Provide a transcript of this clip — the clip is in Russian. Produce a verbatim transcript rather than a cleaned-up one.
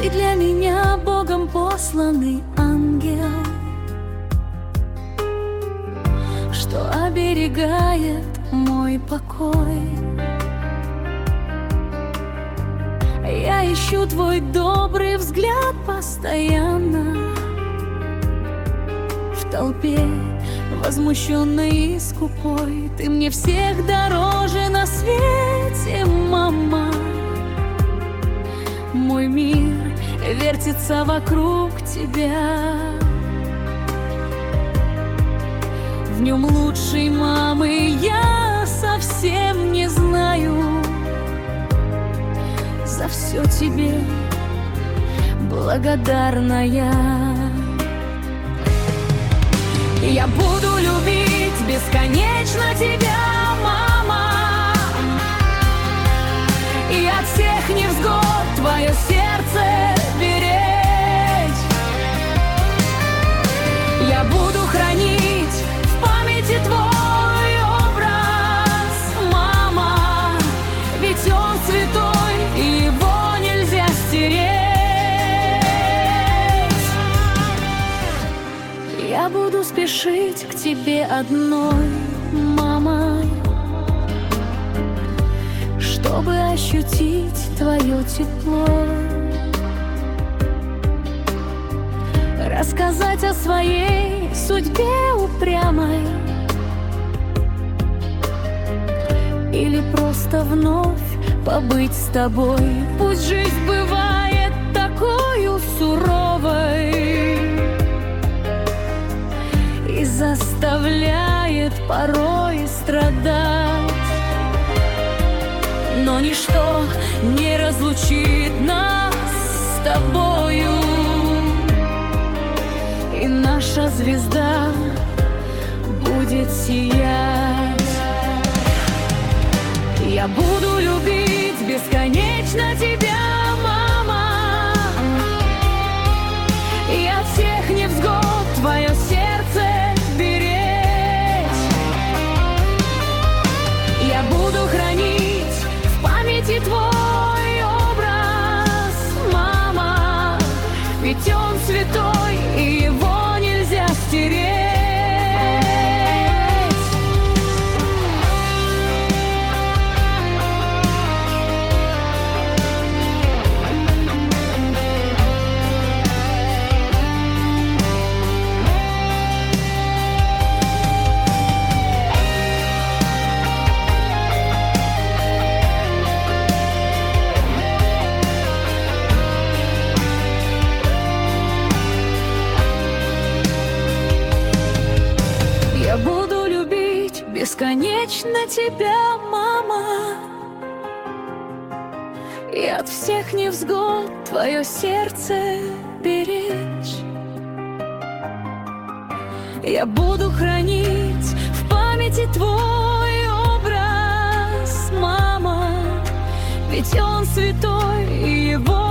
Ты для меня Богом посланный ангел, что оберегает мой покой. Я ищу твой добрый взгляд постоянно в толпе, возмущенной и скупой. Ты мне всех дороже на свете, мама. Мой мир вертится вокруг тебя. В нем лучшей мамы я совсем не знаю. За все тебе благодарна я. Я буду любить бесконечно тебя, мама, и от всех невзгод твое сердце беречь. Я буду хранить в памяти твой образ, мама, ведь он святой, и его нельзя стереть. Я буду спешить к тебе одной, мама, чтобы ощутить твое тепло, рассказать о своей судьбе упрямой, или просто вновь побыть с тобой. Пусть жизнь бывает такой суровой и заставляет порой страдать, но ничто не разлучит нас с тобою, и наша звезда будет сиять. Я буду любить бесконечно тебя, мама, и от всех невзгод твое сердце беречь. Я буду хранить в памяти твой образ, мама, ведь он святой, и его нельзя стереть. Я буду любить бесконечно тебя, мама, и от всех невзгод твое сердце беречь. Я буду хранить в памяти твой образ, мама, ведь он святой, и его